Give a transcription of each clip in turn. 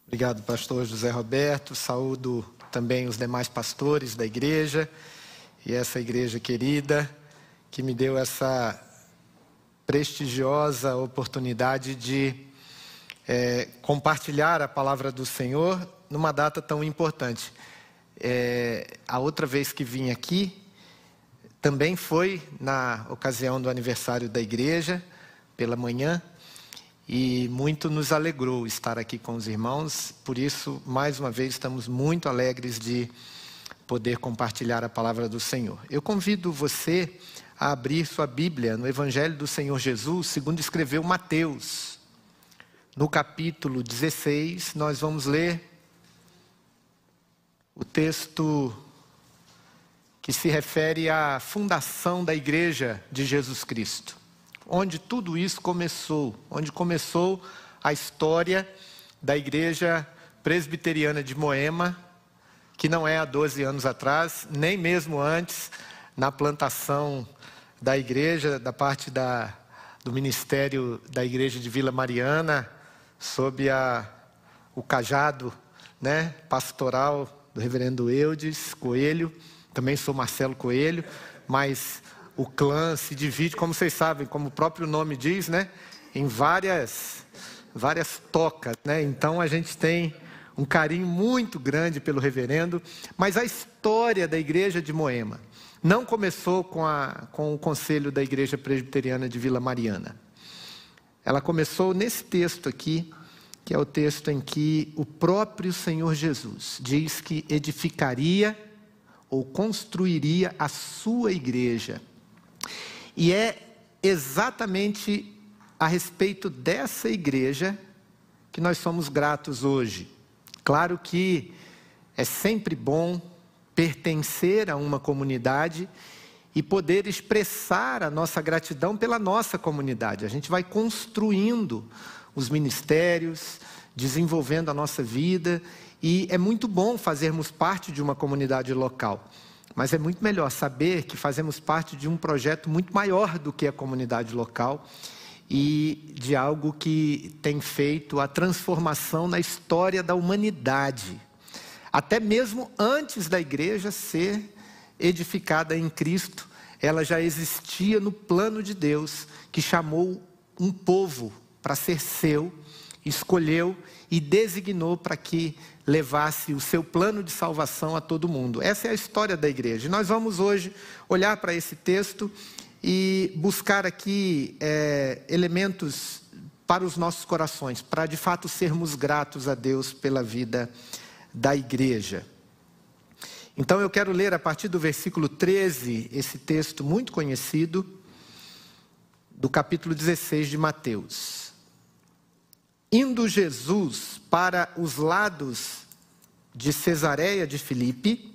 Obrigado, pastor José Roberto. Saúdo também os demais pastores da igreja e essa igreja querida que me deu essa prestigiosa oportunidade de compartilhar a palavra do Senhor numa data tão importante. A outra vez que vim aqui também foi na ocasião do aniversário da igreja, pela manhã, e muito nos alegrou estar aqui com os irmãos. Por isso, mais uma vez, estamos muito alegres de poder compartilhar a palavra do Senhor. Eu convido você a abrir sua Bíblia no Evangelho do Senhor Jesus, segundo escreveu Mateus. No capítulo 16, nós vamos ler o texto que se refere à fundação da Igreja de Jesus Cristo, onde tudo isso começou, onde começou a história da Igreja Presbiteriana de Moema, que não é há 12 anos atrás, nem mesmo antes, na plantação da igreja, da parte do ministério da Igreja de Vila Mariana, sob o cajado pastoral do reverendo Eudes Coelho. Também sou Marcelo Coelho, mas o clã se divide, como vocês sabem, como o próprio nome diz, em várias tocas, Então a gente tem um carinho muito grande pelo reverendo, mas a história da igreja de Moema não começou com o conselho da Igreja Presbiteriana de Vila Mariana. Ela começou nesse texto aqui, que é o texto em que o próprio Senhor Jesus diz que edificaria ou construiria a sua igreja. E é exatamente a respeito dessa igreja que nós somos gratos hoje. Claro que é sempre bom pertencer a uma comunidade e poder expressar a nossa gratidão pela nossa comunidade. A gente vai construindo os ministérios, desenvolvendo a nossa vida, e é muito bom fazermos parte de uma comunidade local. Mas é muito melhor saber que fazemos parte de um projeto muito maior do que a comunidade local e de algo que tem feito a transformação na história da humanidade. Até mesmo antes da igreja ser edificada em Cristo, ela já existia no plano de Deus, que chamou um povo para ser seu, escolheu e designou para que levasse o seu plano de salvação a todo mundo. Essa é a história da igreja. E nós vamos hoje olhar para esse texto e buscar aqui elementos para os nossos corações, para de fato sermos gratos a Deus pela vida da igreja. Então eu quero ler a partir do versículo 13, esse texto muito conhecido, do capítulo 16 de Mateus. Indo Jesus para os lados de Cesareia de Filipe,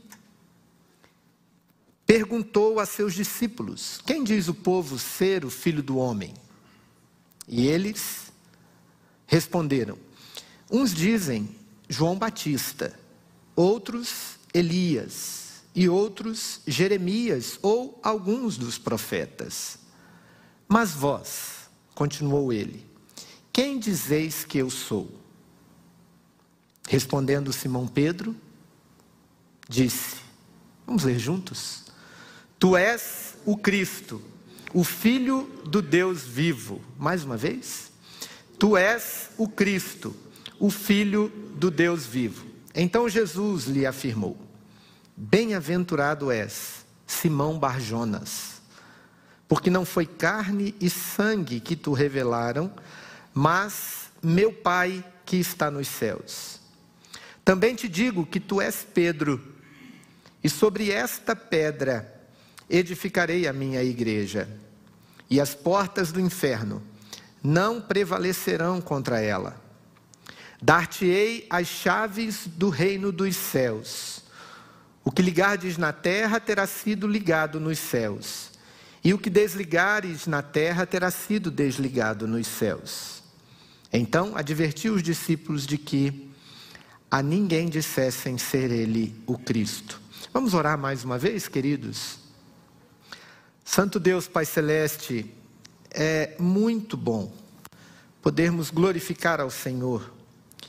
perguntou a seus discípulos: quem diz o povo ser o Filho do Homem? E eles responderam: uns dizem João Batista, outros Elias, e outros Jeremias ou alguns dos profetas. Mas vós, continuou ele, quem dizeis que eu sou? Respondendo Simão Pedro, disse, vamos ler juntos? Tu és o Cristo, o Filho do Deus vivo. Mais uma vez. Tu és o Cristo, o Filho do Deus vivo. Então Jesus lhe afirmou, bem-aventurado és, Simão Barjonas, porque não foi carne e sangue que te revelaram, mas meu Pai que está nos céus. Também te digo que tu és Pedro, e sobre esta pedra edificarei a minha igreja, e as portas do inferno não prevalecerão contra ela. Dar-te-ei as chaves do reino dos céus. O que ligardes na terra terá sido ligado nos céus, e o que desligares na terra terá sido desligado nos céus. Então advertiu os discípulos de que a ninguém dissessem ser ele o Cristo. Vamos orar mais uma vez, queridos? Santo Deus, Pai Celeste, é muito bom podermos glorificar ao Senhor,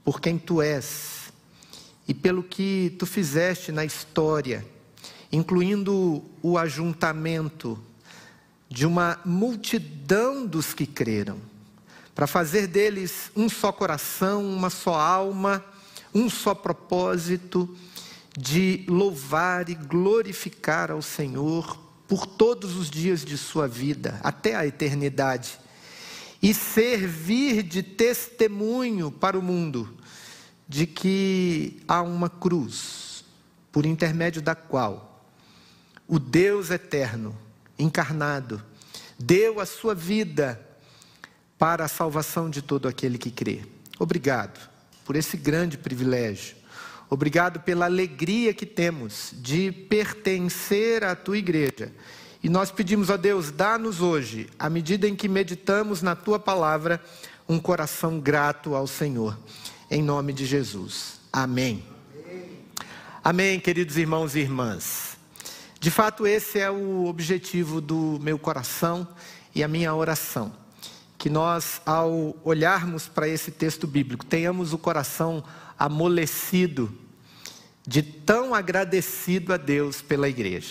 por quem tu és e pelo que tu fizeste na história, incluindo o ajuntamento de uma multidão dos que creram, para fazer deles um só coração, uma só alma, um só propósito de louvar e glorificar ao Senhor por todos os dias de sua vida, até a eternidade, e servir de testemunho para o mundo de que há uma cruz, por intermédio da qual o Deus eterno, encarnado, deu a sua vida para a salvação de todo aquele que crê. Obrigado por esse grande privilégio. Obrigado pela alegria que temos de pertencer à tua igreja. E nós pedimos a Deus, dá-nos hoje, à medida em que meditamos na tua palavra, um coração grato ao Senhor. Em nome de Jesus. Amém. Amém, queridos irmãos e irmãs. De fato, esse é o objetivo do meu coração e a minha oração. Que nós, ao olharmos para esse texto bíblico, tenhamos o coração amolecido de tão agradecido a Deus pela igreja.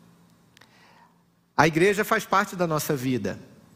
A igreja faz parte da nossa vida.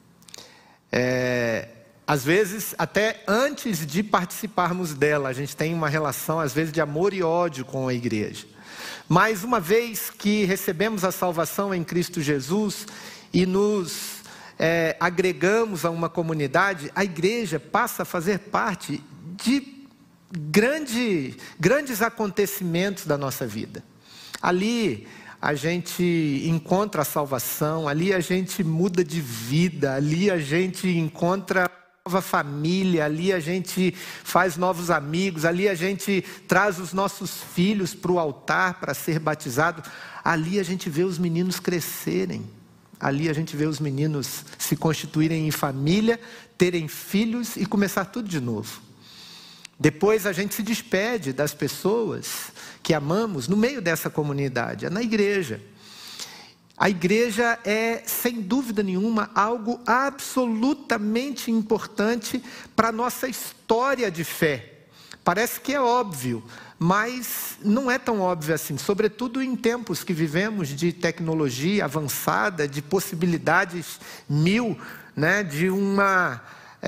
Às vezes, até antes de participarmos dela, a gente tem uma relação, às vezes, de amor e ódio com a igreja. Mas uma vez que recebemos a salvação em Cristo Jesus e nos agregamos a uma comunidade, a igreja passa a fazer parte de grandes acontecimentos da nossa vida. Ali a gente encontra a salvação, ali a gente muda de vida, ali a gente encontra nova família, ali a gente faz novos amigos, ali a gente traz os nossos filhos para o altar para ser batizado, ali a gente vê os meninos crescerem, ali a gente vê os meninos se constituírem em família, terem filhos e começar tudo de novo. Depois a gente se despede das pessoas que amamos no meio dessa comunidade, é na igreja. A igreja é, sem dúvida nenhuma, algo absolutamente importante para a nossa história de fé. Parece que é óbvio, mas não é tão óbvio assim, sobretudo em tempos que vivemos de tecnologia avançada, de possibilidades mil, né, de uma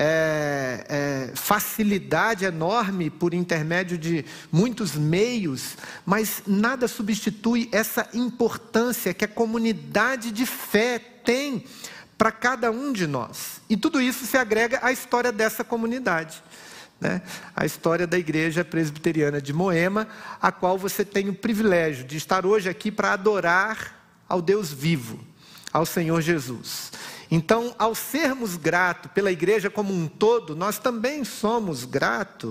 facilidade enorme por intermédio de muitos meios, mas nada substitui essa importância que a comunidade de fé tem para cada um de nós. E tudo isso se agrega à história dessa comunidade, né? A história da Igreja Presbiteriana de Moema, a qual você tem o privilégio de estar hoje aqui para adorar ao Deus vivo, ao Senhor Jesus. Então, ao sermos gratos pela igreja como um todo, nós também somos gratos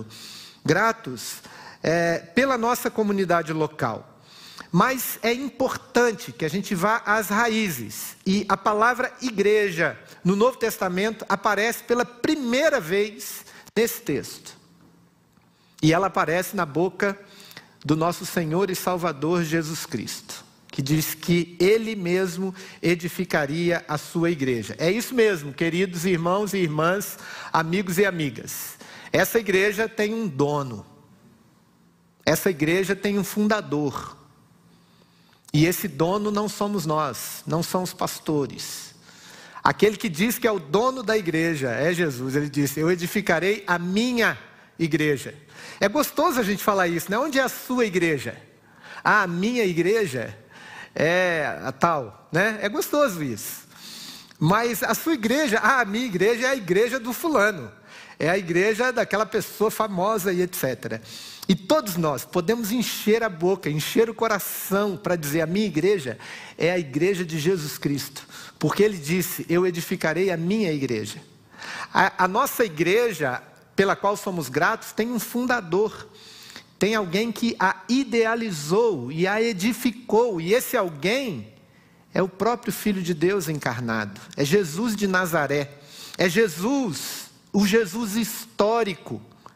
pela nossa comunidade local. Mas é importante que a gente vá às raízes. E a palavra igreja no Novo Testamento aparece pela primeira vez nesse texto. E ela aparece na boca do nosso Senhor e Salvador Jesus Cristo, que diz que Ele mesmo edificaria a sua igreja. É isso mesmo, queridos irmãos e irmãs, amigos e amigas. Essa igreja tem um dono. Essa igreja tem um fundador. E esse dono não somos nós, não são os pastores. Aquele que diz que é o dono da igreja é Jesus. Ele disse, eu edificarei a minha igreja. É gostoso a gente falar isso, né? Onde é a sua igreja? Ah, a minha igreja é a tal, né? É gostoso isso. Mas a sua igreja, a minha igreja é a igreja do fulano. É a igreja daquela pessoa famosa e etc. E todos nós podemos encher a boca, encher o coração para dizer, a minha igreja é a igreja de Jesus Cristo. Porque Ele disse, eu edificarei a minha igreja. A nossa igreja, pela qual somos gratos, tem um fundador. Tem alguém que a idealizou e a edificou. E esse alguém é o próprio Filho de Deus encarnado. É Jesus de Nazaré. É Jesus, o Jesus histórico,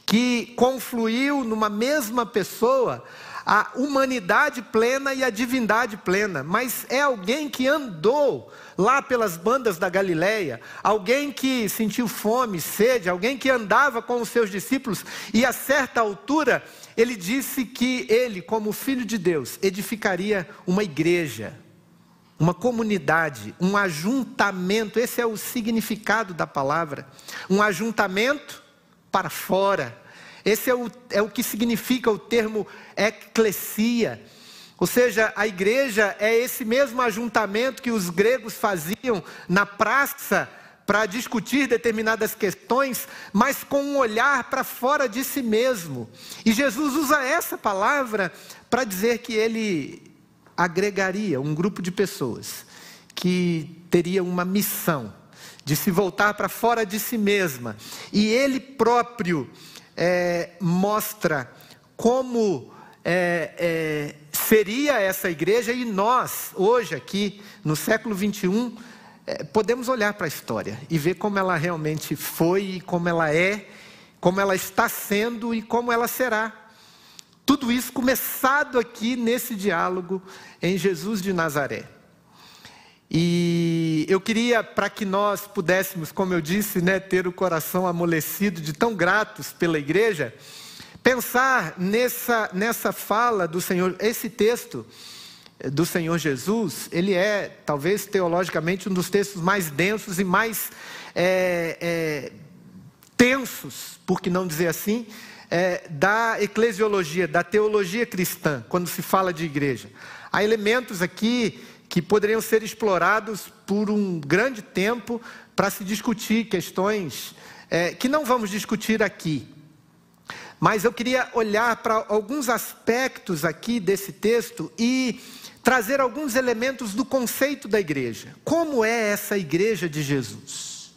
que confluiu numa mesma pessoa a humanidade plena e a divindade plena, mas é alguém que andou lá pelas bandas da Galileia, alguém que sentiu fome, sede, alguém que andava com os seus discípulos, e a certa altura ele disse que ele, como filho de Deus, edificaria uma igreja, uma comunidade, um ajuntamento. Esse é o significado da palavra, um ajuntamento para fora. Esse é o que significa o termo eclesia. Ou seja, a igreja é esse mesmo ajuntamento que os gregos faziam na praça para discutir determinadas questões, mas com um olhar para fora de si mesmo. E Jesus usa essa palavra para dizer que ele agregaria um grupo de pessoas que teria uma missão de se voltar para fora de si mesma. E ele próprio mostra como seria essa igreja, e nós, hoje aqui, no século 21, podemos olhar para a história e ver como ela realmente foi, como ela é, como ela está sendo e como ela será. Tudo isso começado aqui nesse diálogo em Jesus de Nazaré. E eu queria, para que nós pudéssemos, como eu disse, ter o coração amolecido de tão gratos pela igreja, pensar nessa fala do Senhor. Esse texto do Senhor Jesus, ele é, talvez teologicamente, um dos textos mais densos e mais tensos, por que não dizer assim, da eclesiologia, da teologia cristã, quando se fala de igreja. Há elementos aqui que poderiam ser explorados por um grande tempo para se discutir questões que não vamos discutir aqui. Mas eu queria olhar para alguns aspectos aqui desse texto e trazer alguns elementos do conceito da igreja. Como é essa igreja de Jesus?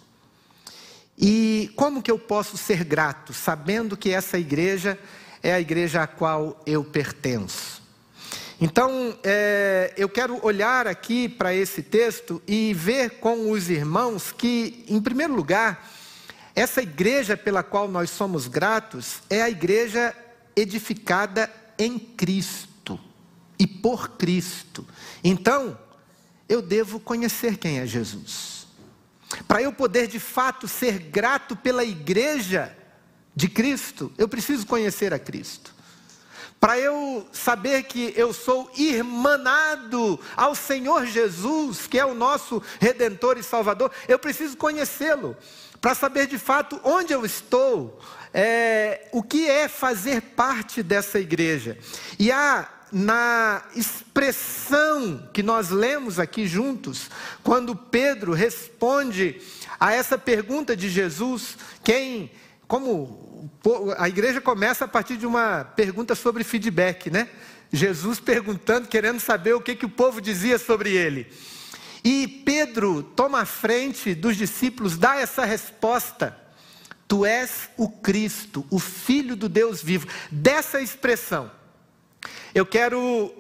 E como que eu posso ser grato, sabendo que essa igreja é a igreja à qual eu pertenço? Então, eu quero olhar aqui para esse texto e ver com os irmãos que, em primeiro lugar, essa igreja pela qual nós somos gratos é a igreja edificada em Cristo e por Cristo. Então, eu devo conhecer quem é Jesus. Para eu poder de fato ser grato pela igreja de Cristo, eu preciso conhecer a Cristo. Para eu saber que eu sou irmanado ao Senhor Jesus, que é o nosso Redentor e Salvador, eu preciso conhecê-lo. Para saber de fato onde eu estou, o que é fazer parte dessa igreja. E há na expressão que nós lemos aqui juntos, quando Pedro responde a essa pergunta de Jesus, como a igreja começa a partir de uma pergunta sobre feedback, né? Jesus perguntando, querendo saber o que o povo dizia sobre ele. E Pedro toma a frente dos discípulos, dá essa resposta: tu és o Cristo, o Filho do Deus vivo. Dessa expressão, eu quero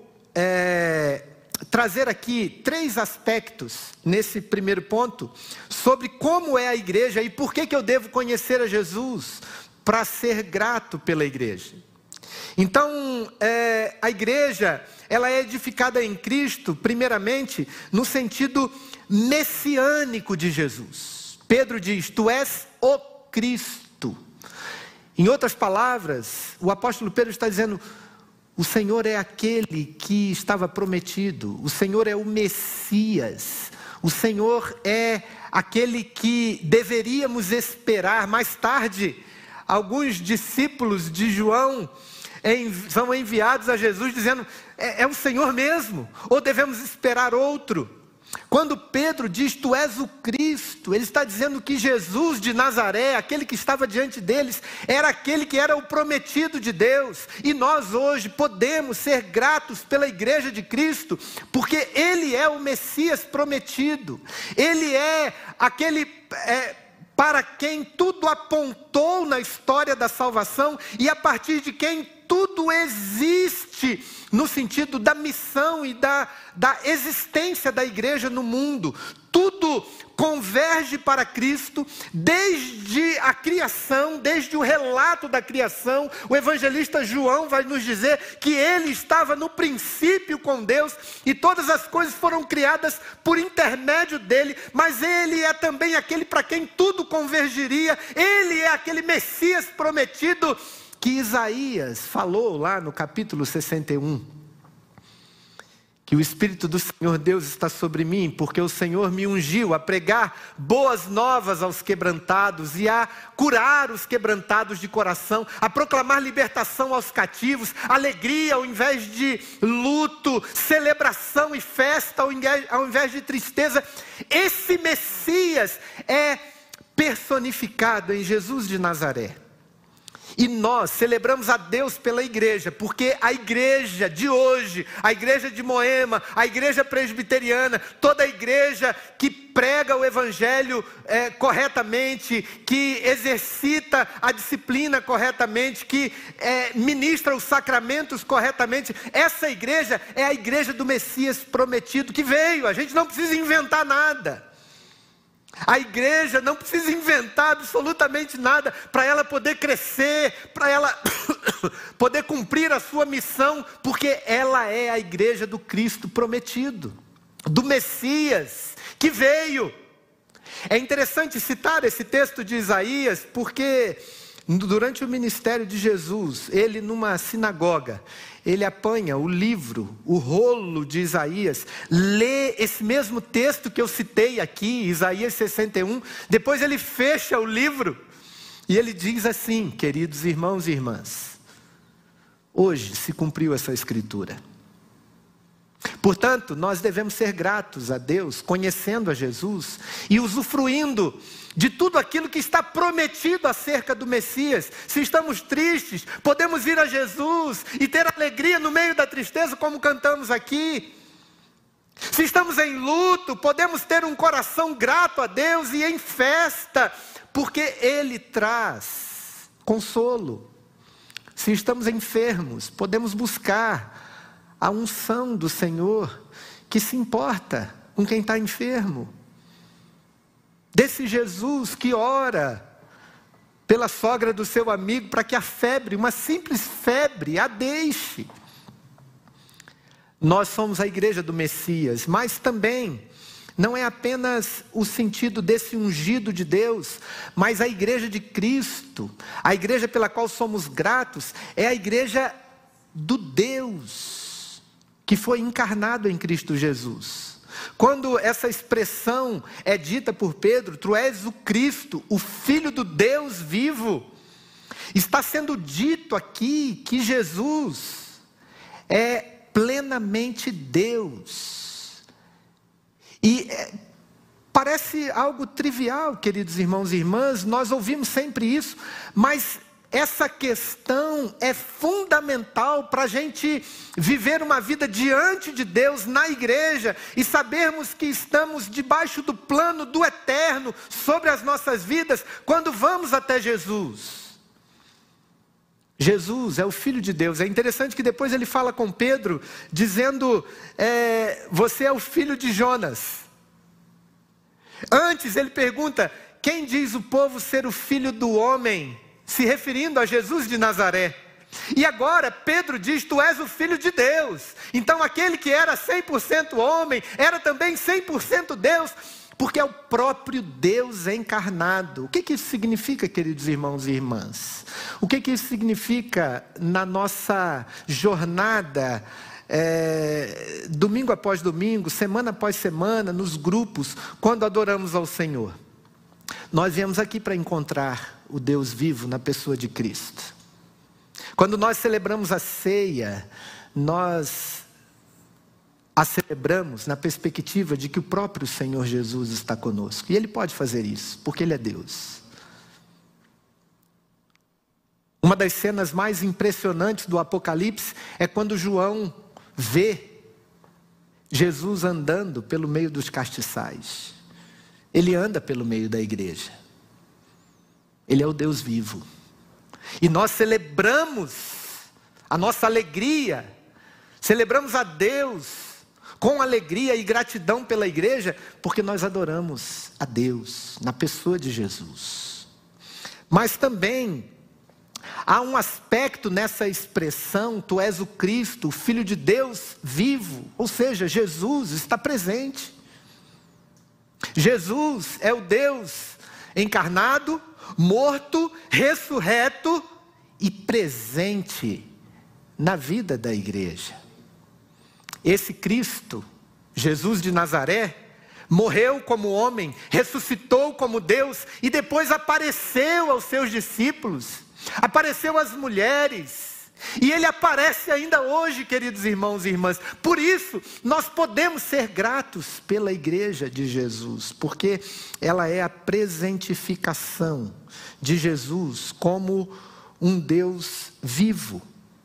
trazer aqui 3 aspectos nesse primeiro ponto, sobre como é a igreja e por que eu devo conhecer a Jesus para ser grato pela igreja. Então, a igreja, ela é edificada em Cristo, primeiramente, no sentido messiânico de Jesus. Pedro diz: tu és o Cristo. Em outras palavras, o apóstolo Pedro está dizendo: o Senhor é aquele que estava prometido, o Senhor é o Messias, o Senhor é aquele que deveríamos esperar. Mais tarde, alguns discípulos de João são enviados a Jesus dizendo: é o Senhor mesmo, ou devemos esperar outro? Quando Pedro diz tu és o Cristo, ele está dizendo que Jesus de Nazaré, aquele que estava diante deles, era aquele que era o prometido de Deus. E nós hoje podemos ser gratos pela igreja de Cristo, porque ele é o Messias prometido. Ele é aquele para quem tudo apontou na história da salvação e a partir de quem tudo existe no sentido da missão e da existência da igreja no mundo. tudo converge para Cristo, desde a criação, desde o relato da criação. O evangelista João vai nos dizer que ele estava no princípio com Deus, e todas as coisas foram criadas por intermédio dele, mas ele é também aquele para quem tudo convergiria, ele é aquele Messias prometido, que Isaías falou lá no capítulo 61. Que o Espírito do Senhor Deus está sobre mim, porque o Senhor me ungiu a pregar boas novas aos quebrantados e a curar os quebrantados de coração, a proclamar libertação aos cativos, alegria ao invés de luto, celebração e festa ao invés de tristeza. Esse Messias é personificado em Jesus de Nazaré. E nós celebramos a Deus pela igreja, porque a igreja de hoje, a igreja de Moema, a igreja presbiteriana, toda a igreja que prega o evangelho corretamente, que exercita a disciplina corretamente, que ministra os sacramentos corretamente, essa igreja é a igreja do Messias prometido que veio. A gente não precisa inventar nada. A igreja não precisa inventar absolutamente nada para ela poder crescer, para ela poder cumprir a sua missão, porque ela é a igreja do Cristo prometido, do Messias que veio. É interessante citar esse texto de Isaías, porque durante o ministério de Jesus, ele numa sinagoga, ele apanha o livro, o rolo de Isaías, lê esse mesmo texto que eu citei aqui, Isaías 61, depois ele fecha o livro, e ele diz assim: queridos irmãos e irmãs, hoje se cumpriu essa escritura. Portanto, nós devemos ser gratos a Deus, conhecendo a Jesus e usufruindo de tudo aquilo que está prometido acerca do Messias. Se estamos tristes, podemos ir a Jesus e ter alegria no meio da tristeza, como cantamos aqui. Se estamos em luto, podemos ter um coração grato a Deus e em festa, porque Ele traz consolo. Se estamos enfermos, podemos buscar a unção do Senhor, que se importa com quem está enfermo. Desse Jesus que ora pela sogra do seu amigo, para que a febre, uma simples febre, a deixe. Nós somos a igreja do Messias, mas também não é apenas o sentido desse ungido de Deus, mas a igreja de Cristo, a igreja pela qual somos gratos, é a igreja do Deus que foi encarnado em Cristo Jesus. Quando essa expressão é dita por Pedro, tu és o Cristo, o Filho do Deus vivo, está sendo dito aqui que Jesus é plenamente Deus. E parece algo trivial, queridos irmãos e irmãs, nós ouvimos sempre isso, mas essa questão é fundamental para a gente viver uma vida diante de Deus na igreja e sabermos que estamos debaixo do plano do eterno sobre as nossas vidas quando vamos até Jesus. Jesus é o Filho de Deus. É interessante que depois ele fala com Pedro, dizendo, você é o filho de Jonas. Antes ele pergunta, quem diz o povo ser o filho do homem? Se referindo a Jesus de Nazaré. E agora Pedro diz, tu és o Filho de Deus. Então aquele que era 100% homem, era também 100% Deus, porque é o próprio Deus encarnado. O que isso significa, queridos irmãos e irmãs? O que isso significa na nossa jornada, domingo após domingo, semana após semana, nos grupos, quando adoramos ao Senhor? Nós viemos aqui para encontrar o Deus vivo na pessoa de Cristo. Quando nós celebramos a ceia, nós a celebramos na perspectiva de que o próprio Senhor Jesus está conosco. E Ele pode fazer isso, porque Ele é Deus. Uma das cenas mais impressionantes do Apocalipse é quando João vê Jesus andando pelo meio dos castiçais. Ele anda pelo meio da igreja. Ele é o Deus vivo. E nós celebramos a nossa alegria, celebramos a Deus com alegria e gratidão pela igreja, porque nós adoramos a Deus na pessoa de Jesus. Mas também há um aspecto nessa expressão, tu és o Cristo, o Filho de Deus vivo, ou seja, Jesus está presente. Jesus é o Deus encarnado, morto, ressurreto e presente na vida da igreja. Esse Cristo, Jesus de Nazaré, morreu como homem, ressuscitou como Deus e depois apareceu aos seus discípulos, apareceu às mulheres. E ele aparece ainda hoje, queridos irmãos e irmãs. Por isso, nós podemos ser gratos pela igreja de Jesus, porque ela é a presentificação de Jesus como um Deus vivo.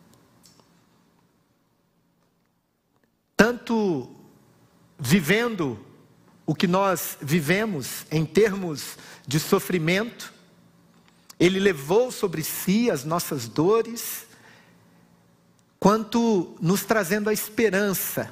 Tanto vivendo o que nós vivemos em termos de sofrimento, ele levou sobre si as nossas dores, quanto nos trazendo a esperança,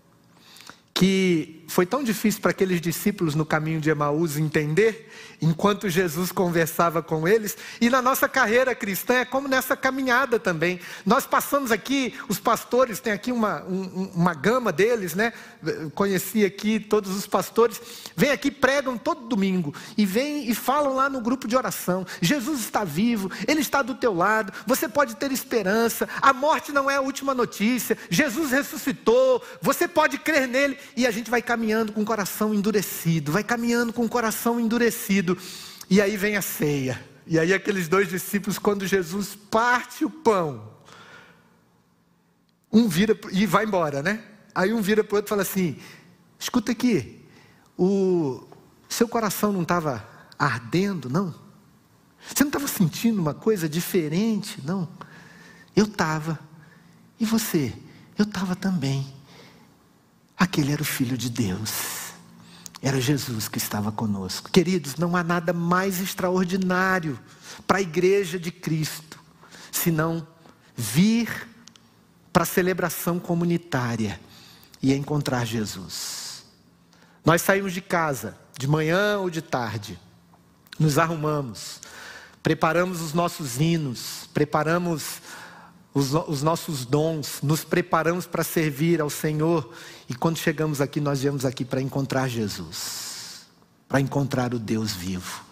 que foi tão difícil para aqueles discípulos no caminho de Emaús entender, enquanto Jesus conversava com eles. E na nossa carreira cristã é como nessa caminhada também. Nós passamos aqui, os pastores, tem aqui uma gama deles, né? Eu conheci aqui todos os pastores, vêm aqui, pregam todo domingo, e vêm e falam lá no grupo de oração, Jesus está vivo, Ele está do teu lado, você pode ter esperança, a morte não é a última notícia, Jesus ressuscitou, você pode crer nele. E a gente vai caminhando com o coração endurecido, e aí vem a ceia. E aí aqueles dois discípulos, quando Jesus parte o pão, um vira e vai embora, né? Aí um vira para o outro e fala assim: escuta aqui, o seu coração não estava ardendo, não? Você não estava sentindo uma coisa diferente, não? Eu estava. E você? Eu estava também. Aquele era o Filho de Deus, era Jesus que estava conosco. Queridos, não há nada mais extraordinário para a igreja de Cristo, senão vir para a celebração comunitária e encontrar Jesus. Nós saímos de casa, de manhã ou de tarde, nos arrumamos, preparamos os nossos hinos, preparamos os nossos dons, nos preparamos para servir ao Senhor, e quando chegamos aqui, nós viemos aqui para encontrar Jesus, para encontrar o Deus vivo.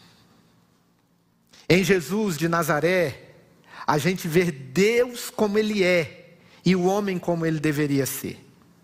Em Jesus de Nazaré, a gente vê Deus como Ele é, e o homem como ele deveria ser.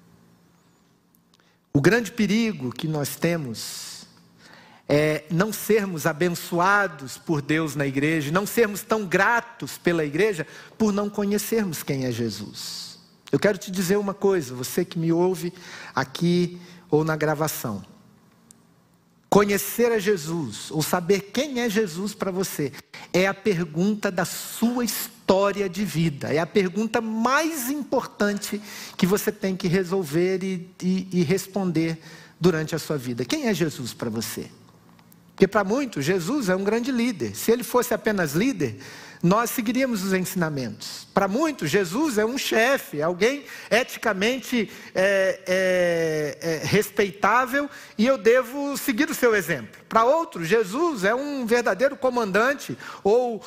O grande perigo que nós temos é não sermos abençoados por Deus na igreja, não sermos tão gratos pela igreja, por não conhecermos quem é Jesus. Eu quero te dizer uma coisa, você que me ouve aqui ou na gravação. Conhecer a Jesus, ou saber quem é Jesus para você, é a pergunta da sua história de vida. É a pergunta mais importante que você tem que resolver e responder durante a sua vida. Quem é Jesus para você? Porque para muitos, Jesus é um grande líder. Se ele fosse apenas líder, nós seguiríamos os ensinamentos. Para muitos, Jesus é um chefe, alguém eticamente respeitável, e eu devo seguir o seu exemplo. Para outros, Jesus é um verdadeiro comandante, ou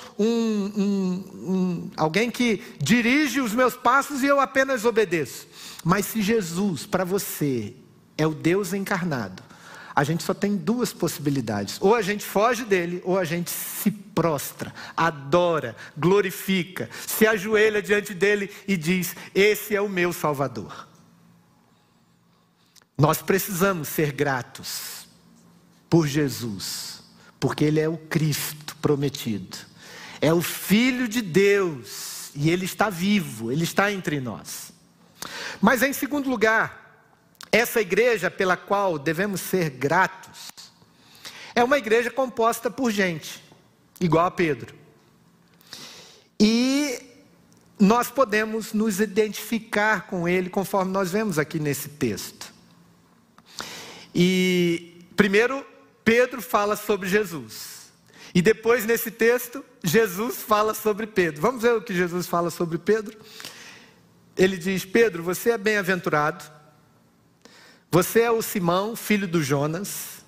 alguém que dirige os meus passos e eu apenas obedeço. Mas se Jesus, para você, é o Deus encarnado, a gente só tem duas possibilidades: ou a gente foge dele, ou a gente se prostra, adora, glorifica, se ajoelha diante dele e diz: esse é o meu Salvador. Nós precisamos ser gratos por Jesus, porque ele é o Cristo prometido, é o Filho de Deus, e ele está vivo, ele está entre nós. Mas em segundo lugar, essa igreja pela qual devemos ser gratos é uma igreja composta por gente, igual a Pedro. E nós podemos nos identificar com ele, conforme nós vemos aqui nesse texto. E primeiro, Pedro fala sobre Jesus. E depois, nesse texto, Jesus fala sobre Pedro. Vamos ver o que Jesus fala sobre Pedro? Ele diz: Pedro, você é bem-aventurado, Você é o Simão, filho do Jonas.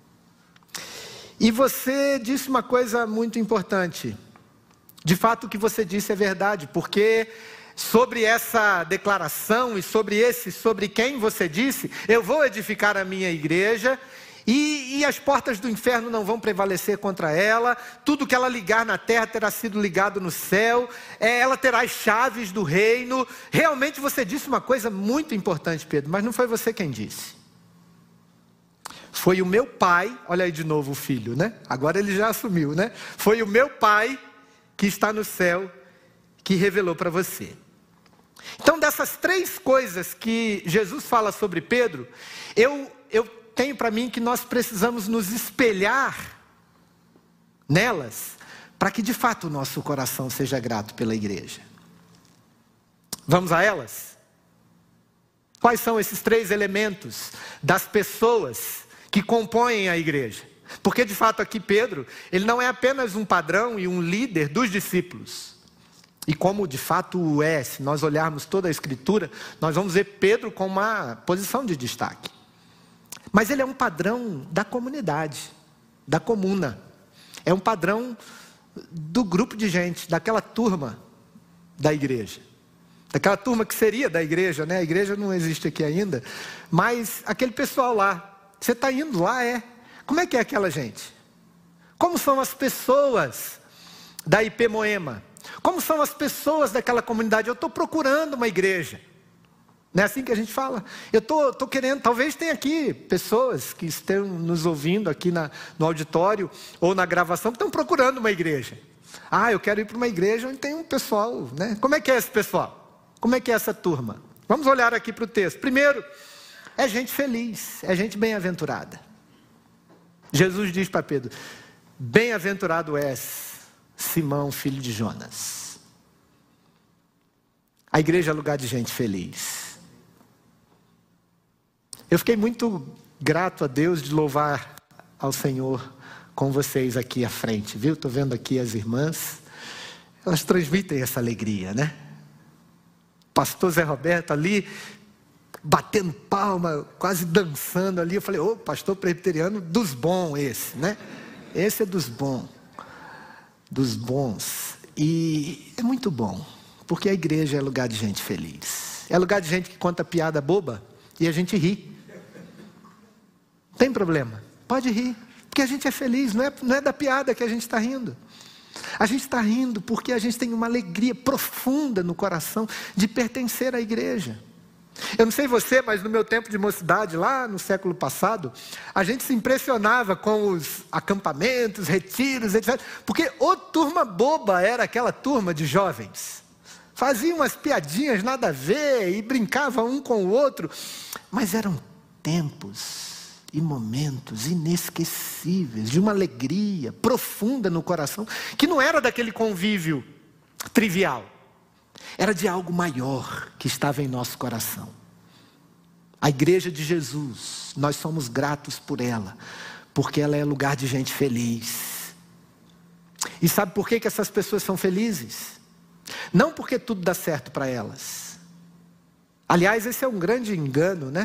E você disse uma coisa muito importante. De fato, o que você disse é verdade, porque sobre essa declaração e sobre quem você disse, eu vou edificar a minha igreja e as portas do inferno não vão prevalecer contra ela, tudo que ela ligar na terra terá sido ligado no céu, ela terá as chaves do reino. Realmente você disse uma coisa muito importante, Pedro, mas não foi você quem disse. Foi o meu pai, olha aí de novo o filho, né? Agora ele já assumiu, né? Foi o meu pai que está no céu que revelou para você. Então, dessas 3 coisas que Jesus fala sobre Pedro, eu tenho para mim que nós precisamos nos espelhar nelas, para que de fato o nosso coração seja grato pela igreja. Vamos a elas? Quais são esses 3 elementos das pessoas que compõem a igreja? Porque de fato aqui Pedro, ele não é apenas um padrão e um líder dos discípulos. E como de fato o é, se nós olharmos toda a escritura, nós vamos ver Pedro com uma posição de destaque. Mas ele é um padrão da comunidade, da comuna. É um padrão do grupo de gente, daquela turma da igreja. Daquela turma que seria da igreja, né? A igreja não existe aqui ainda. Mas aquele pessoal lá, você está indo lá, Como é que é aquela gente? Como são as pessoas da IP Moema? Como são as pessoas daquela comunidade? Eu estou procurando uma igreja. Não é assim que a gente fala? Eu estou querendo, talvez tenha aqui pessoas que estão nos ouvindo aqui no auditório ou na gravação, que estão procurando uma igreja. Eu quero ir para uma igreja onde tem um pessoal, né? Como é que é esse pessoal? Como é que é essa turma? Vamos olhar aqui para o texto. Primeiro, é gente feliz, é gente bem-aventurada. Jesus diz para Pedro: bem-aventurado és, Simão, filho de Jonas. A igreja é lugar de gente feliz. Eu fiquei muito grato a Deus de louvar ao Senhor com vocês aqui à frente, viu? Estou vendo aqui as irmãs, elas transmitem essa alegria, né? Pastor Zé Roberto ali, batendo palma, quase dançando ali. Eu falei, pastor presbiteriano dos bons esse, né? Esse é dos bons. Dos bons. E é muito bom, porque a igreja é lugar de gente feliz. É lugar de gente que conta piada boba e a gente ri. Não tem problema, pode rir, porque a gente é feliz, não é da piada que a gente está rindo. A gente está rindo porque a gente tem uma alegria profunda no coração de pertencer à igreja. Eu não sei você, mas no meu tempo de mocidade, lá no século passado, a gente se impressionava com os acampamentos, retiros, etc. Porque turma boba era aquela turma de jovens. Faziam umas piadinhas nada a ver e brincavam um com o outro. Mas eram tempos e momentos inesquecíveis, de uma alegria profunda no coração, que não era daquele convívio trivial. Era de algo maior que estava em nosso coração. A igreja de Jesus, nós somos gratos por ela, porque ela é lugar de gente feliz. E sabe por que essas pessoas são felizes? Não porque tudo dá certo para elas. Aliás, esse é um grande engano, né?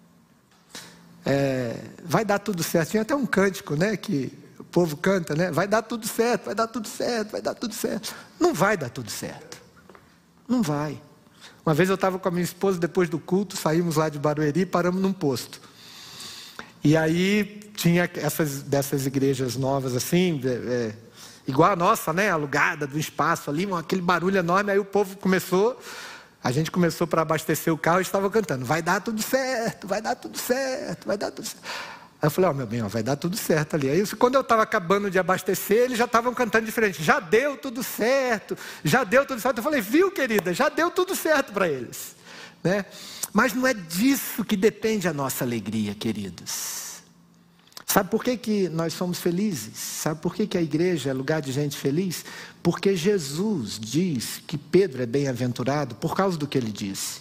Vai dar tudo certo. Tinha até um cântico, né, que o povo canta, né? Vai dar tudo certo, vai dar tudo certo, vai dar tudo certo. Não vai dar tudo certo. Não vai. Uma vez eu estava com a minha esposa, depois do culto, saímos lá de Barueri e paramos num posto. E aí tinha dessas igrejas novas assim, igual a nossa, né? Alugada do espaço ali, aquele barulho enorme. Aí o povo a gente começou para abastecer o carro e estava cantando: vai dar tudo certo, vai dar tudo certo, vai dar tudo certo. Aí eu falei, meu bem, vai dar tudo certo ali. Aí quando eu estava acabando de abastecer, eles já estavam cantando diferente. Já deu tudo certo, já deu tudo certo. Eu falei, viu, querida, já deu tudo certo para eles, né? Mas não é disso que depende a nossa alegria, queridos. Sabe por que nós somos felizes? Sabe por que a igreja é lugar de gente feliz? Porque Jesus diz que Pedro é bem-aventurado por causa do que ele disse.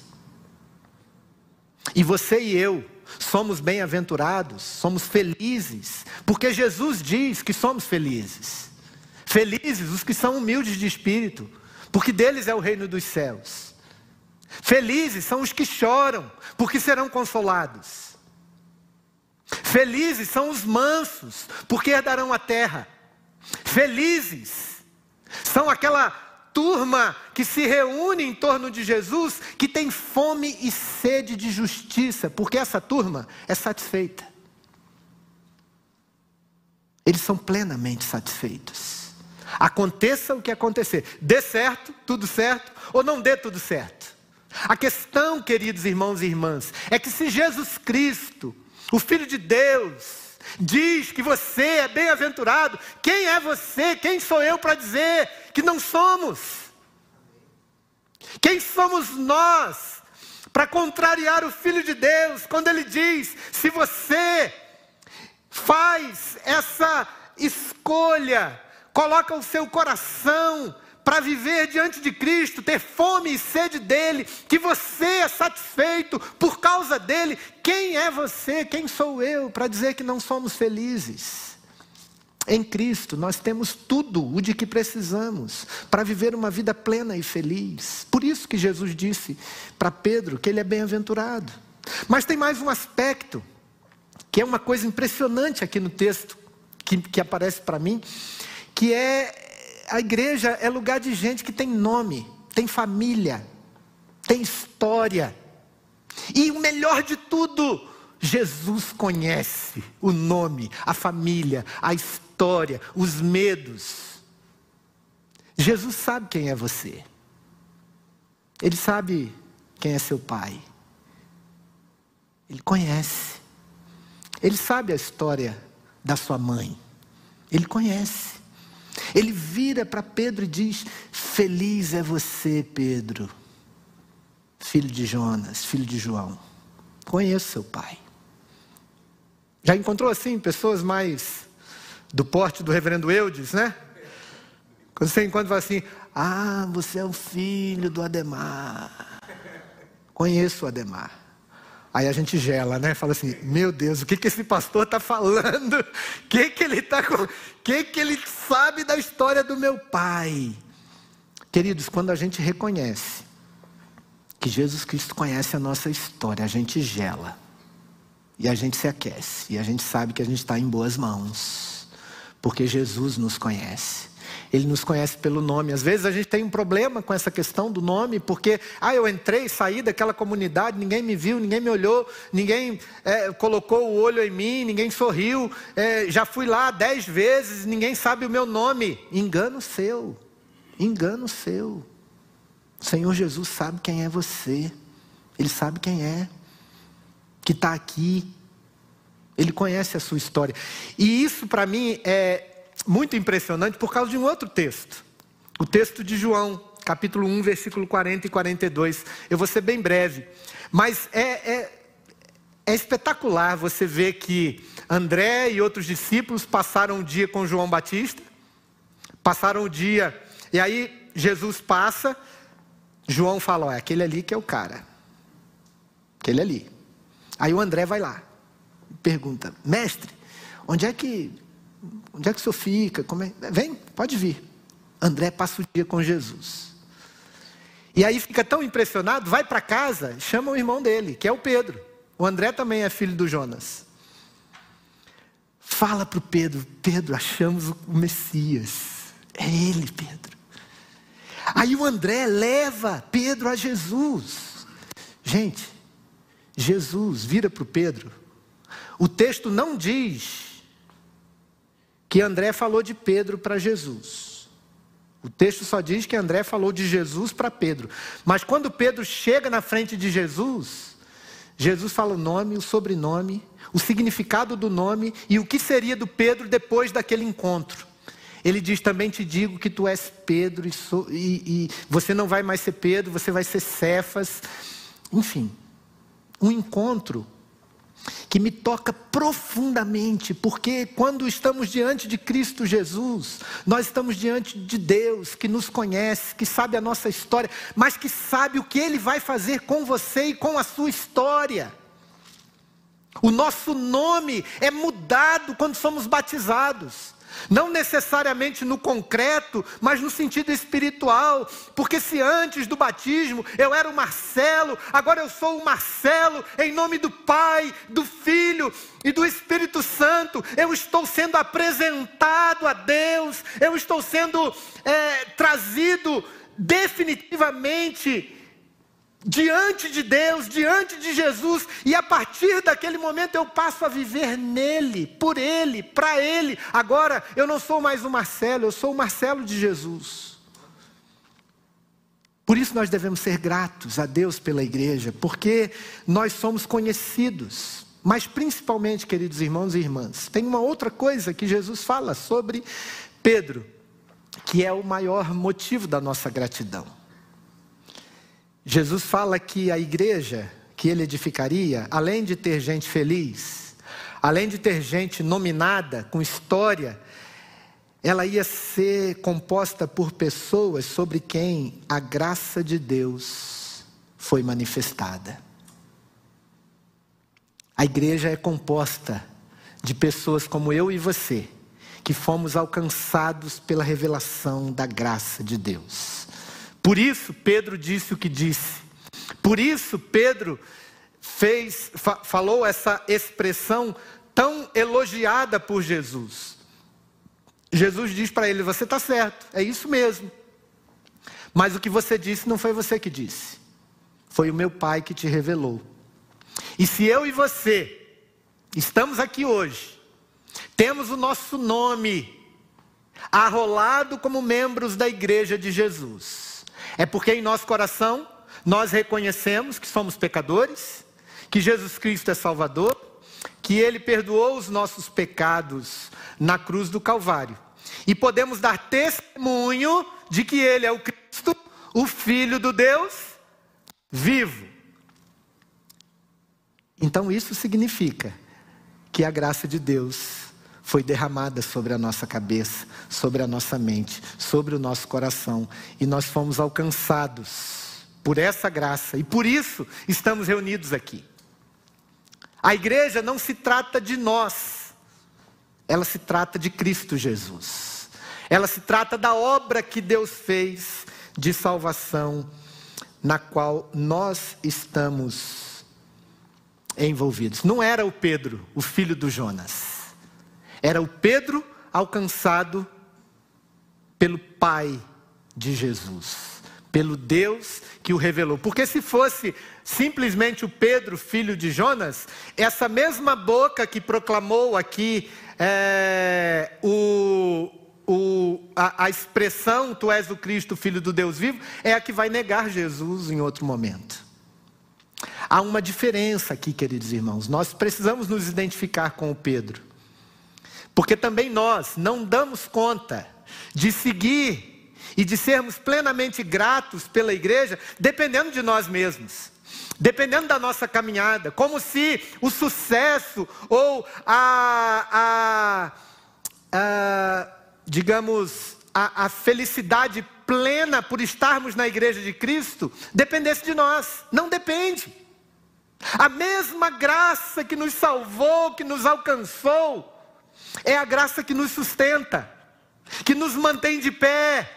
E você e eu somos bem-aventurados, somos felizes, porque Jesus diz que somos felizes. Felizes os que são humildes de espírito, porque deles é o reino dos céus. Felizes são os que choram, porque serão consolados. Felizes são os mansos, porque herdarão a terra. Felizes são aquela turma que se reúne em torno de Jesus, que tem fome e sede de justiça, porque essa turma é satisfeita. Eles são plenamente satisfeitos. Aconteça o que acontecer, dê certo, tudo certo, ou não dê tudo certo. A questão, queridos irmãos e irmãs, é que se Jesus Cristo, o Filho de Deus, diz que você é bem-aventurado, quem é você? Quem sou eu para dizer que não somos? Quem somos nós para contrariar o Filho de Deus, quando ele diz, se você faz essa escolha, coloca o seu coração para viver diante de Cristo, ter fome e sede dele, que você é satisfeito por causa dele, quem é você, quem sou eu para dizer que não somos felizes? Em Cristo nós temos tudo o de que precisamos para viver uma vida plena e feliz. Por isso que Jesus disse para Pedro que ele é bem-aventurado. Mas tem mais um aspecto, que é uma coisa impressionante aqui no texto, que aparece para mim, que é: a igreja é lugar de gente que tem nome, tem família, tem história. E o melhor de tudo, Jesus conhece o nome, a família, a história, os medos. Jesus sabe quem é você. Ele sabe quem é seu pai. Ele conhece. Ele sabe a história da sua mãe. Ele conhece. Ele vira para Pedro e diz: feliz é você, Pedro, filho de Jonas, filho de João. Conheço seu pai. Já encontrou assim pessoas mais do porte do reverendo Eudes, né? Quando você encontra e fala assim: ah, você é o filho do Ademar. Conheço o Ademar. Aí a gente gela, né? Fala assim: meu Deus, o que esse pastor está falando? O que ele está com? O que ele sabe da história do meu pai? Queridos, quando a gente reconhece que Jesus Cristo conhece a nossa história, a gente gela. E a gente se aquece. E a gente sabe que a gente está em boas mãos. Porque Jesus nos conhece. Ele nos conhece pelo nome. Às vezes a gente tem um problema com essa questão do nome, porque eu entrei, saí daquela comunidade, ninguém me viu, ninguém me olhou, ninguém colocou o olho em mim, ninguém sorriu, já fui lá 10 vezes, ninguém sabe o meu nome. Engano seu, engano seu. O Senhor Jesus sabe quem é você. Ele sabe quem é, que está aqui. Ele conhece a sua história. E isso para mim é muito impressionante por causa de um outro texto. O texto de João, capítulo 1, versículo 40 e 42. Eu vou ser bem breve. Mas é espetacular você ver que André e outros discípulos passaram o dia com João Batista. Passaram o dia. E aí Jesus passa. João fala: olha, aquele ali que é o cara. Aquele ali. Aí o André vai lá. Pergunta: mestre, onde é que o senhor fica? Vem, pode vir. André passa o dia com Jesus. E aí fica tão impressionado, vai para casa, chama o irmão dele, que é o Pedro. O André também é filho do Jonas. Fala para o Pedro: Pedro, achamos o Messias. É ele, Pedro. Aí o André leva Pedro a Jesus. Gente, Jesus vira para o Pedro. O texto não diz que André falou de Pedro para Jesus. O texto só diz que André falou de Jesus para Pedro. Mas quando Pedro chega na frente de Jesus, Jesus fala o nome, o sobrenome, o significado do nome e o que seria do Pedro depois daquele encontro. Ele diz: também te digo que tu és Pedro e você não vai mais ser Pedro, você vai ser Cefas. Enfim, um encontro que me toca profundamente, porque quando estamos diante de Cristo Jesus, nós estamos diante de Deus que nos conhece, que sabe a nossa história, mas que sabe o que Ele vai fazer com você e com a sua história. O nosso nome é mudado quando somos batizados. Não necessariamente no concreto, mas no sentido espiritual. Porque se antes do batismo eu era o Marcelo, agora eu sou o Marcelo, em nome do Pai, do Filho e do Espírito Santo. Eu estou sendo apresentado a Deus, eu estou sendo trazido definitivamente diante de Deus, diante de Jesus, e a partir daquele momento eu passo a viver nele, por ele, para ele. Agora eu não sou mais o Marcelo, eu sou o Marcelo de Jesus. Por isso nós devemos ser gratos a Deus pela igreja, porque nós somos conhecidos. Mas principalmente, queridos irmãos e irmãs, tem uma outra coisa que Jesus fala sobre Pedro, que é o maior motivo da nossa gratidão. Jesus fala que a igreja que ele edificaria, além de ter gente feliz, além de ter gente nominada, com história, ela ia ser composta por pessoas sobre quem a graça de Deus foi manifestada. A igreja é composta de pessoas como eu e você, que fomos alcançados pela revelação da graça de Deus. Por isso Pedro disse o que disse. Por isso Pedro falou essa expressão tão elogiada por Jesus. Jesus diz para ele: você está certo, é isso mesmo. Mas o que você disse não foi você que disse. Foi o meu Pai que te revelou. E se eu e você estamos aqui hoje, temos o nosso nome arrolado como membros da igreja de Jesus, é porque em nosso coração nós reconhecemos que somos pecadores, que Jesus Cristo é Salvador, que Ele perdoou os nossos pecados na cruz do Calvário. E podemos dar testemunho de que Ele é o Cristo, o Filho do Deus vivo. Então isso significa que a graça de Deus foi derramada sobre a nossa cabeça, sobre a nossa mente, sobre o nosso coração. E nós fomos alcançados por essa graça. E por isso estamos reunidos aqui. A igreja não se trata de nós. Ela se trata de Cristo Jesus. Ela se trata da obra que Deus fez de salvação, na qual nós estamos envolvidos. Não era o Pedro, o filho do Jonas. Era o Pedro alcançado pelo Pai de Jesus, pelo Deus que o revelou. Porque se fosse simplesmente o Pedro, filho de Jonas, essa mesma boca que proclamou aqui a expressão tu és o Cristo, filho do Deus vivo, é a que vai negar Jesus em outro momento. Há uma diferença aqui, queridos irmãos. Nós precisamos nos identificar com o Pedro, porque também nós não damos conta de seguir e de sermos plenamente gratos pela igreja, dependendo de nós mesmos, dependendo da nossa caminhada, como se o sucesso ou digamos, a felicidade plena por estarmos na igreja de Cristo dependesse de nós. Não depende. A mesma graça que nos salvou, que nos alcançou, é a graça que nos sustenta, que nos mantém de pé.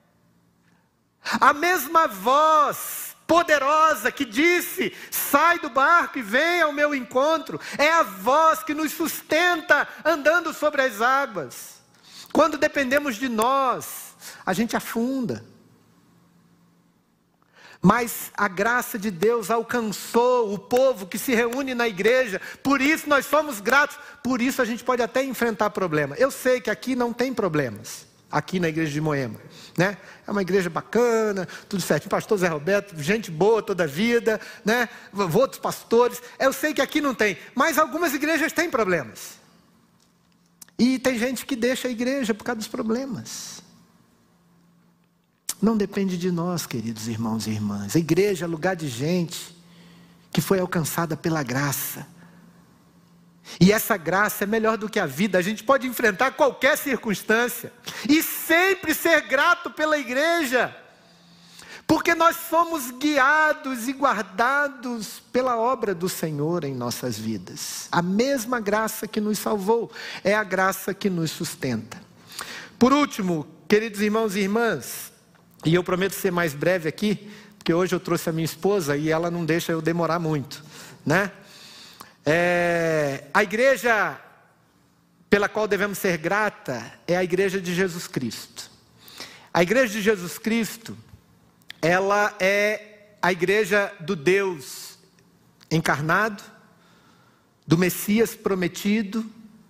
A mesma voz poderosa que disse: sai do barco e vem ao meu encontro, é a voz que nos sustenta andando sobre as águas. Quando dependemos de nós, a gente afunda. Mas a graça de Deus alcançou o povo que se reúne na igreja. Por isso nós somos gratos. Por isso a gente pode até enfrentar problemas. Eu sei que aqui não tem problemas, aqui na igreja de Moema, né? É uma igreja bacana, tudo certinho. Pastor Zé Roberto, gente boa toda a vida, né? Outros pastores. Eu sei que aqui não tem, mas algumas igrejas têm problemas. E tem gente que deixa a igreja por causa dos problemas. Não depende de nós, queridos irmãos e irmãs. A igreja é lugar de gente que foi alcançada pela graça. E essa graça é melhor do que a vida. A gente pode enfrentar qualquer circunstância e sempre ser grato pela igreja, porque nós somos guiados e guardados pela obra do Senhor em nossas vidas. A mesma graça que nos salvou é a graça que nos sustenta. Por último, queridos irmãos e irmãs, e eu prometo ser mais breve aqui, porque hoje eu trouxe a minha esposa e ela não deixa eu demorar muito, né? A igreja pela qual devemos ser grata é a igreja de Jesus Cristo. A igreja de Jesus Cristo, ela é a igreja do Deus encarnado, do Messias prometido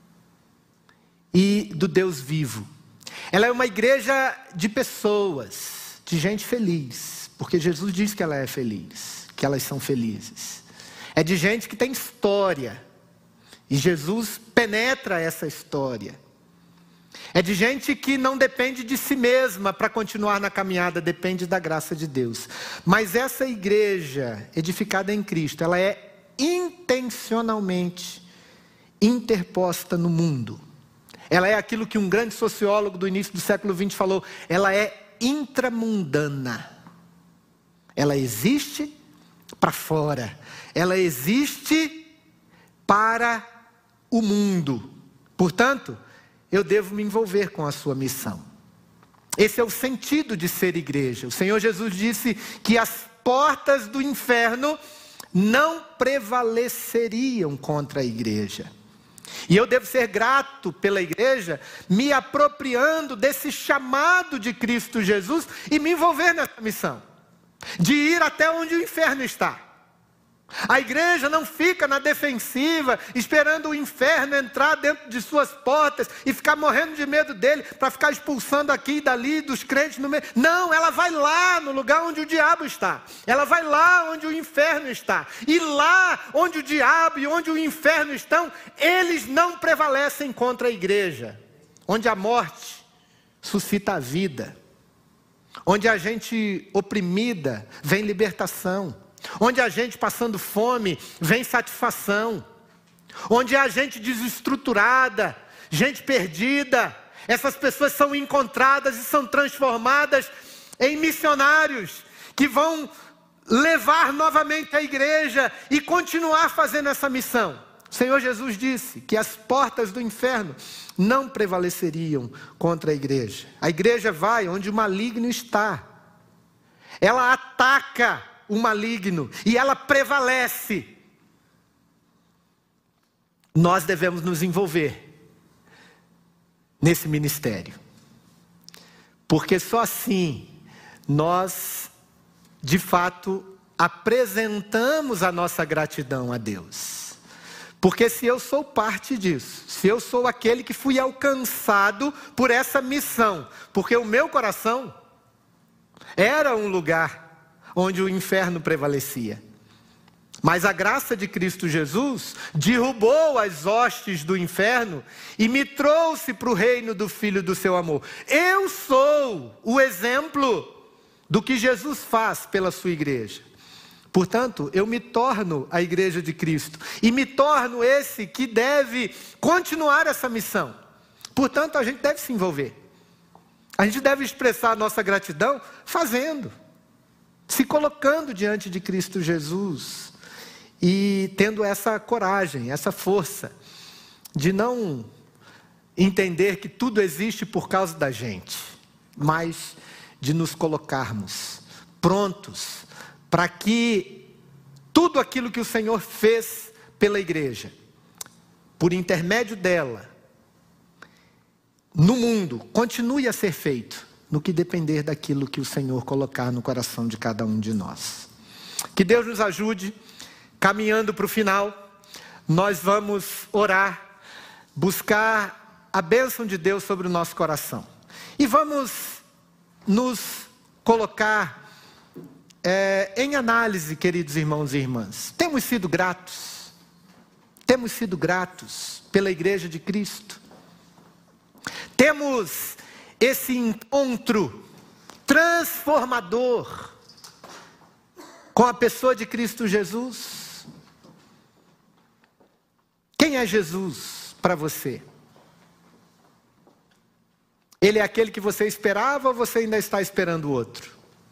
e do Deus vivo. Ela é uma igreja de pessoas, de gente feliz, porque Jesus diz que ela é feliz, que elas são felizes. É de gente que tem história, e Jesus penetra essa história. É de gente que não depende de si mesma para continuar na caminhada, depende da graça de Deus. Mas essa igreja edificada em Cristo, ela é intencionalmente interposta no mundo. Ela é aquilo que um grande sociólogo do início do século XX falou, ela é intramundana. Ela existe para fora, ela existe para o mundo. Portanto, eu devo me envolver com a sua missão. Esse é o sentido de ser igreja. O Senhor Jesus disse que as portas do inferno não prevaleceriam contra a igreja. E eu devo ser grato pela igreja, me apropriando desse chamado de Cristo Jesus e me envolver nessa missão, de ir até onde o inferno está. A igreja não fica na defensiva, esperando o inferno entrar dentro de suas portas e ficar morrendo de medo dele, para ficar expulsando aqui e dali dos crentes no meio. Não, ela vai lá no lugar onde o diabo está. Ela vai lá onde o inferno está. E lá onde o diabo e onde o inferno estão, eles não prevalecem contra a igreja. Onde a morte suscita a vida. Onde a gente oprimida vem libertação. Onde a gente passando fome, vem satisfação. Onde a gente desestruturada, gente perdida, essas pessoas são encontradas e são transformadas em missionários, que vão levar novamente a igreja e continuar fazendo essa missão. O Senhor Jesus disse que as portas do inferno não prevaleceriam contra a igreja. A igreja vai onde o maligno está. Ela ataca o maligno e ela prevalece. Nós devemos nos envolver nesse ministério, porque só assim nós de fato apresentamos a nossa gratidão a Deus. Porque se eu sou parte disso, se eu sou aquele que fui alcançado por essa missão, porque o meu coração era um lugar onde o inferno prevalecia. Mas a graça de Cristo Jesus derrubou as hostes do inferno e me trouxe para o reino do Filho do seu amor. Eu sou o exemplo do que Jesus faz pela sua igreja. Portanto, eu me torno a igreja de Cristo e me torno esse que deve continuar essa missão. Portanto, a gente deve se envolver. A gente deve expressar a nossa gratidão fazendo. Se colocando diante de Cristo Jesus e tendo essa coragem, essa força de não entender que tudo existe por causa da gente, mas de nos colocarmos prontos para que tudo aquilo que o Senhor fez pela igreja, por intermédio dela, no mundo, continue a ser feito. No que depender daquilo que o Senhor colocar no coração de cada um de nós. Que Deus nos ajude, caminhando para o final, nós vamos orar, buscar a bênção de Deus sobre o nosso coração. E vamos nos colocar em análise, queridos irmãos e irmãs. Temos sido gratos pela igreja de Cristo. Temos esse encontro transformador com a pessoa de Cristo Jesus. Quem é Jesus para você? Ele é aquele que você esperava ou você ainda está esperando outro?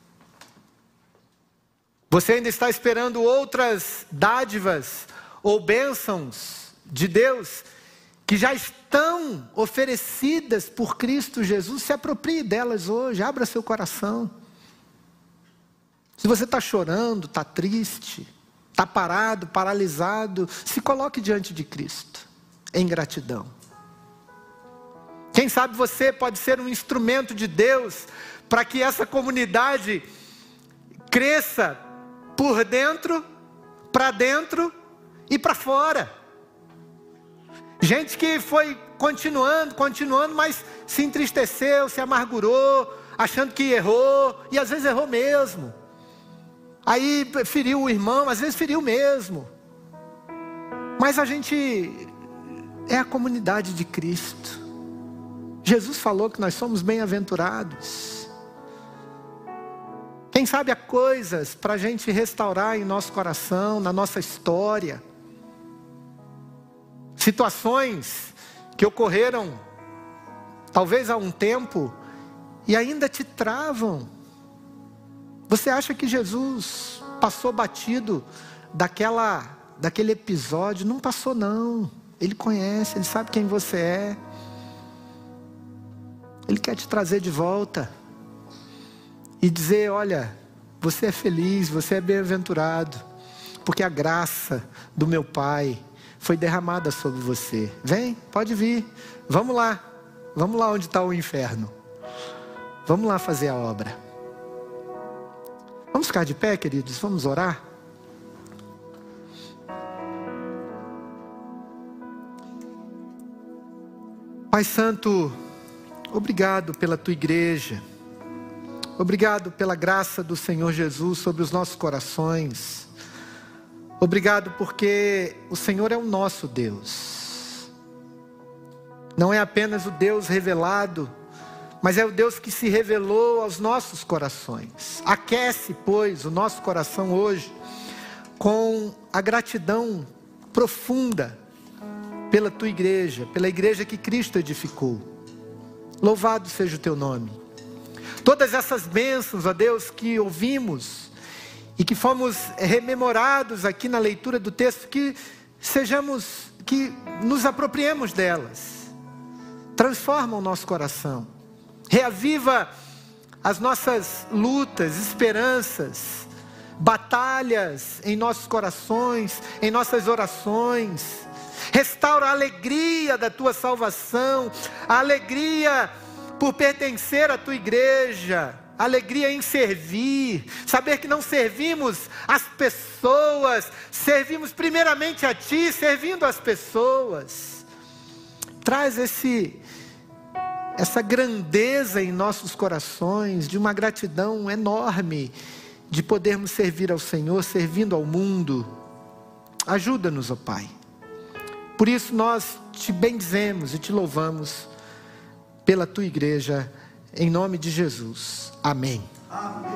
Você ainda está esperando outras dádivas ou bênçãos de Deus que já estão oferecidas por Cristo Jesus, se aproprie delas hoje, abra seu coração. Se você está chorando, está triste, está parado, paralisado, se coloque diante de Cristo, em gratidão. Quem sabe você pode ser um instrumento de Deus, para que essa comunidade cresça por dentro, para dentro e para fora. Gente que foi continuando, mas se entristeceu, se amargurou, achando que errou, e às vezes errou mesmo. Aí feriu o irmão, às vezes feriu mesmo. Mas a gente é a comunidade de Cristo. Jesus falou que nós somos bem-aventurados. Quem sabe há coisas para a gente restaurar em nosso coração, na nossa história. Situações que ocorreram talvez há um tempo e ainda te travam. Você acha que Jesus passou batido daquele episódio? Não passou não. Ele conhece, Ele sabe quem você é. Ele quer te trazer de volta e dizer, olha, você é feliz, você é bem-aventurado, porque a graça do meu Pai foi derramada sobre você. Vem, pode vir, vamos lá onde está o inferno. Vamos lá fazer a obra. Vamos ficar de pé, queridos, vamos orar? Pai Santo, obrigado pela Tua igreja. Obrigado pela graça do Senhor Jesus sobre os nossos corações. Obrigado porque o Senhor é o nosso Deus. Não é apenas o Deus revelado, mas é o Deus que se revelou aos nossos corações. Aquece, pois, o nosso coração hoje com a gratidão profunda pela Tua igreja, pela igreja que Cristo edificou. Louvado seja o Teu nome. Todas essas bênçãos, ó Deus, que ouvimos e que fomos rememorados aqui na leitura do texto, que nos apropriemos delas. Transforma o nosso coração. Reaviva as nossas lutas, esperanças, batalhas em nossos corações, em nossas orações. Restaura a alegria da Tua salvação, a alegria por pertencer à Tua igreja, a alegria em servir, saber que não servimos as pessoas, servimos primeiramente a Ti, servindo as pessoas. Traz essa grandeza em nossos corações, de uma gratidão enorme, de podermos servir ao Senhor, servindo ao mundo. Ajuda-nos, ó Pai. Por isso nós Te bendizemos e Te louvamos pela Tua igreja, em nome de Jesus. Amém. Amém.